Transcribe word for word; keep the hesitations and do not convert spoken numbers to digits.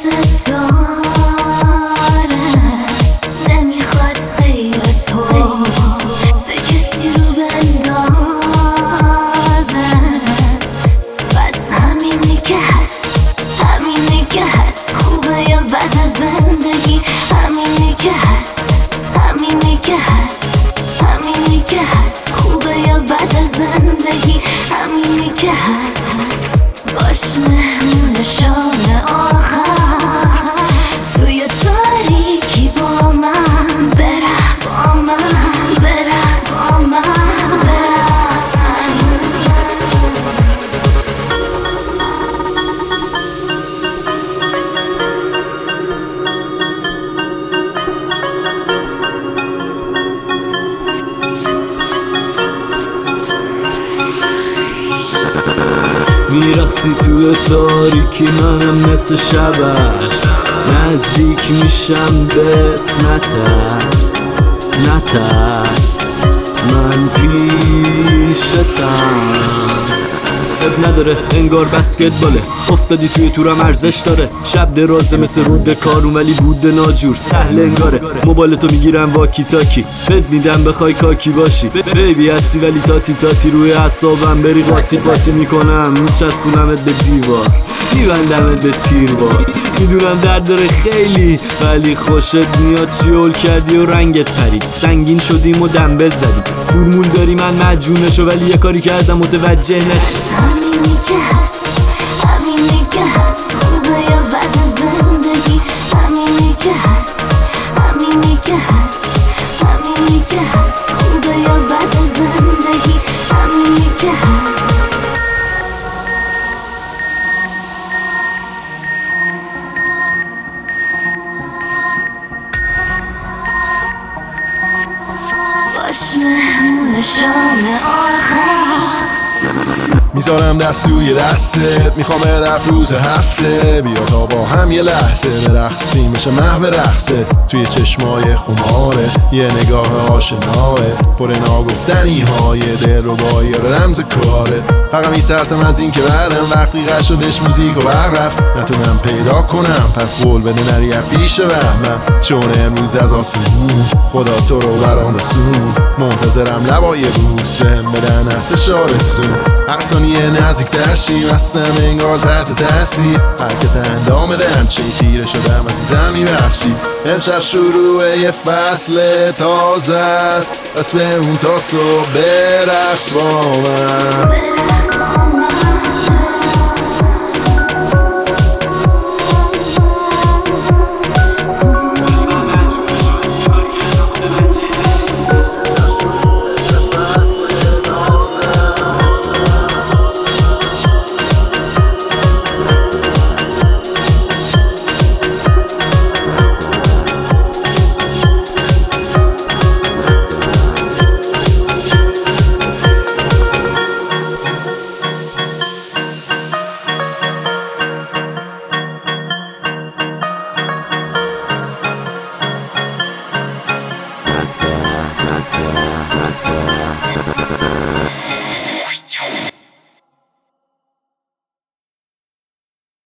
دوست داره، نمیخواد غیر تو به کسی رو بندازه. بس همینی که هست، همینی که هست، خوبه یا بد زندگی، همینی که هست، همینی که هست، همینی که هست، خوبه یا بد زندگی، همینی که هست. باش مهمون شام آخر، توی تاریکی با من برقص، با من برقص، با من برقص. میرقصی توی تاریکی، منم مثل شبش نزدیک میشم بهت. نترس نترس من پیشتم. اب نداره انگار بسکتباله، افتادی توی تورم ارزش داره. شب درازه مثل رود کارون ولی بود ناجور سهل انگاره. موبایلتو میگیرم واکی تاکی، بد میدم بخوای کاکی باشی. بیبی هستی ولی تاتی تاتی روی اعصابم، بری قاطی قاطی میکنم، میچسبونمت به دیوار، میبندمت به تیربار. میدونم درد داره خیلی ولی خوشت میاد، چیول کردی و رنگت پرید، سنگین شدیم و دنبل زدیم. فرمول داری من مجونشو ولی یه کاری کردم متوجه نشی. همینی که هست، همینی که هست، خوبه یا بد زندگی، همینی که هست، همینی که هست، همینی که هست، خوبه یا بد زندگی، همینی که هست. باش مهمون شام آخر، میذارم دست روی دستت، میخوام رفت روز هفته، بیا تا با هم یه لحظه برقصیم، میشه محو رقصه. توی چشمای خماره یه نگاه آشناه، پر ناگفتنی های دل رو با یه رمز کاره. فقط میترسم از این که بعدم وقتی قش شدش موزیک و بررفت نتونم پیدا کنم، پس قول بده نری پیش وهمم، چون امروز از آسمون خدا تو رو برام رسون. منتظرم لبای بوس بهم بدن از شارستون، هر ثانیه نزدیک ترشیم، هستم انگار تحت تاثیر حرکت اندام دنچه، خیره شدم عزیزم میبخشی. امشب شروع یه فصل تازه است، بس بمون تا صبح برقص با من.